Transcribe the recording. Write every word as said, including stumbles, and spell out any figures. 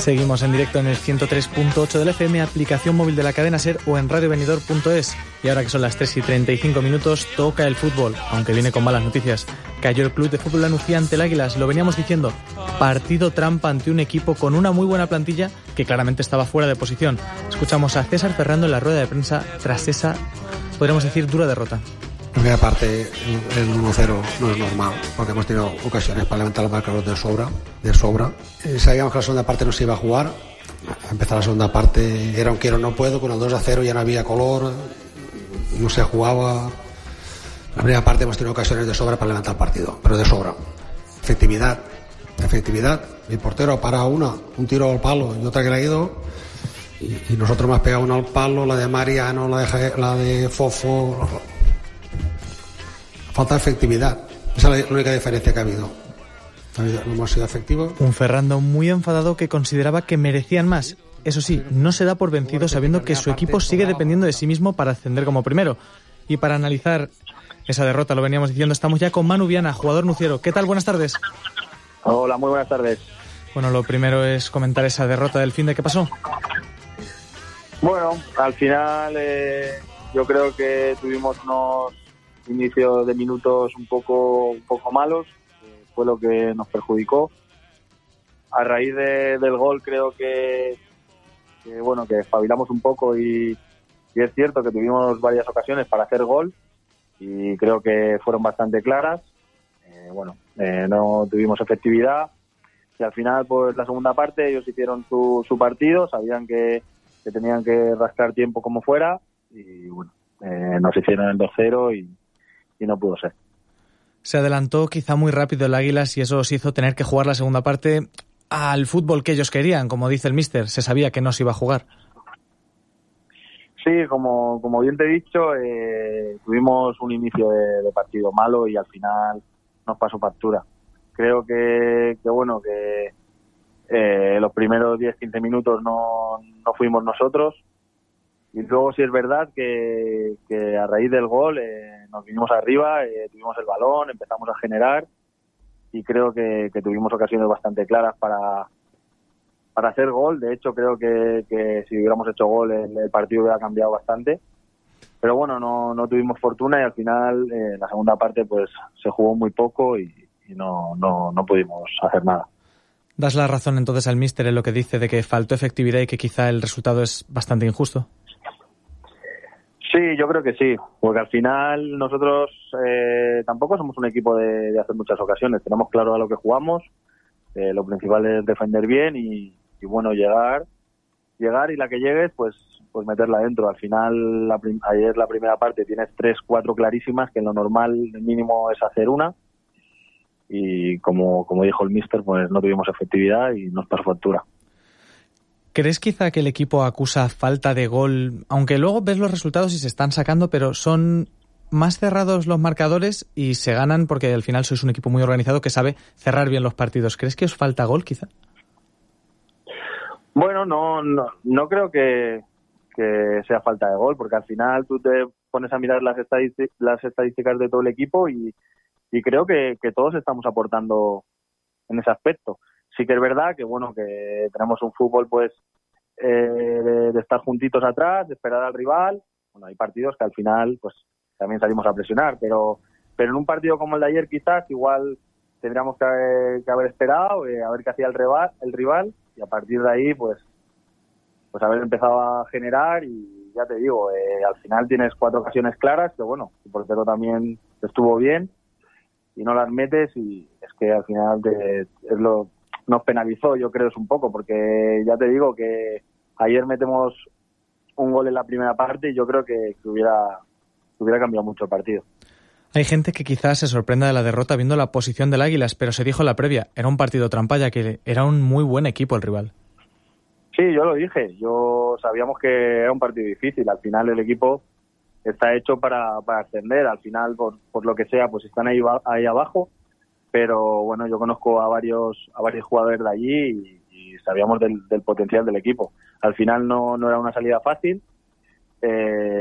Seguimos en directo en el ciento tres punto ocho del F M, aplicación móvil de la cadena SER o en radio venidor punto es. Y ahora que son las tres y treinta y cinco minutos, toca el fútbol, aunque viene con malas noticias. Cayó el Club de Fútbol La Nucía ante el Águilas, lo veníamos diciendo. Partido trampa ante un equipo con una muy buena plantilla que claramente estaba fuera de posición. Escuchamos a César Ferrando en la rueda de prensa tras esa, podríamos decir, dura derrota. En primera parte el uno cero no es normal, porque hemos tenido ocasiones para levantar los marcadores de sobra, de sobra. Eh, sabíamos que la segunda parte no se iba a jugar. Empezar la segunda parte era un quiero no puedo, con el dos a cero ya no había color, no se jugaba. La primera parte hemos tenido ocasiones de sobra para levantar el partido, pero de sobra. Efectividad, efectividad. Mi portero para una, un tiro al palo y otra que le ha ido. Y, y nosotros hemos pegado una al palo, la de Mariano, la de, la de Fofo. Falta de efectividad. Esa es la única diferencia que ha habido. No hemos sido efectivos. Un Ferrando muy enfadado que consideraba que merecían más. Eso sí, no se da por vencido sabiendo que su equipo sigue dependiendo de sí mismo para ascender como primero. Y para analizar esa derrota, lo veníamos diciendo, estamos ya con Manu Viana, jugador nuciero. ¿Qué tal? Buenas tardes. Hola, muy buenas tardes. Bueno, lo primero es comentar esa derrota del fin de qué pasó. Bueno, al final eh, yo creo que tuvimos unos inicio de minutos un poco un poco malos, eh, fue lo que nos perjudicó. A raíz de, del gol creo que, que bueno que espabilamos un poco y, y es cierto que tuvimos varias ocasiones para hacer gol y creo que fueron bastante claras. Eh, bueno, eh, no tuvimos efectividad y al final pues la segunda parte ellos hicieron su, su partido, sabían que, que tenían que rascar tiempo como fuera y bueno, eh, nos hicieron el dos cero y y no pudo ser. Se adelantó quizá muy rápido el Águilas y eso os hizo tener que jugar la segunda parte al fútbol que ellos querían, como dice el míster, se sabía que no se iba a jugar. Sí, como, como bien te he dicho, eh, tuvimos un inicio de, de partido malo y al final nos pasó factura. Creo que, que bueno, que eh, los primeros diez a quince minutos no, no fuimos nosotros. Y luego sí es verdad que, que a raíz del gol eh, nos vinimos arriba, eh, tuvimos el balón, empezamos a generar y creo que, que tuvimos ocasiones bastante claras para, para hacer gol. De hecho creo que, que si hubiéramos hecho gol el, el partido hubiera cambiado bastante. Pero bueno, no, no tuvimos fortuna y al final eh, en la segunda parte pues se jugó muy poco y, y no, no, no pudimos hacer nada. ¿Das la razón entonces al míster en lo que dice de que faltó efectividad y que quizá el resultado es bastante injusto? Sí, yo creo que sí, porque al final nosotros eh, tampoco somos un equipo de, de hacer muchas ocasiones, tenemos claro a lo que jugamos, eh, lo principal es defender bien y, y bueno, llegar llegar y la que llegues, pues pues meterla dentro. Al final, la prim- ayer la primera parte tienes tres, cuatro clarísimas, que en lo normal el mínimo es hacer una y como, como dijo el míster, pues no tuvimos efectividad y nos pasó factura. ¿Crees quizá que el equipo acusa falta de gol, aunque luego ves los resultados y se están sacando, pero son más cerrados los marcadores y se ganan porque al final sois un equipo muy organizado que sabe cerrar bien los partidos? ¿Crees que os falta gol quizá? Bueno, no no, no creo que, que sea falta de gol, porque al final tú te pones a mirar las, estadístic- las estadísticas de todo el equipo y, y creo que, que todos estamos aportando en ese aspecto. Sí que es verdad que bueno que tenemos un fútbol pues eh, de, de estar juntitos atrás, de esperar al rival. Bueno, hay partidos que al final pues también salimos a presionar, pero pero en un partido como el de ayer quizás igual tendríamos que haber, que haber esperado, eh, a ver qué hacía el rival, el rival y a partir de ahí pues pues haber empezado a generar y ya te digo, eh, al final tienes cuatro ocasiones claras que bueno, el portero también estuvo bien y no las metes y es que al final te, es lo nos penalizó, yo creo, es un poco, porque ya te digo que ayer metemos un gol en la primera parte y yo creo que, que hubiera que hubiera cambiado mucho el partido. Hay gente que quizás se sorprenda de la derrota viendo la posición del Águilas, pero se dijo en la previa, era un partido trampa ya que era un muy buen equipo el rival. Sí, yo lo dije, yo sabíamos que era un partido difícil, al final el equipo está hecho para, para ascender, al final por, por lo que sea pues están ahí, ahí abajo. Pero bueno, yo conozco a varios a varios jugadores de allí y, y sabíamos del, del potencial del equipo. Al final no, no era una salida fácil. Eh,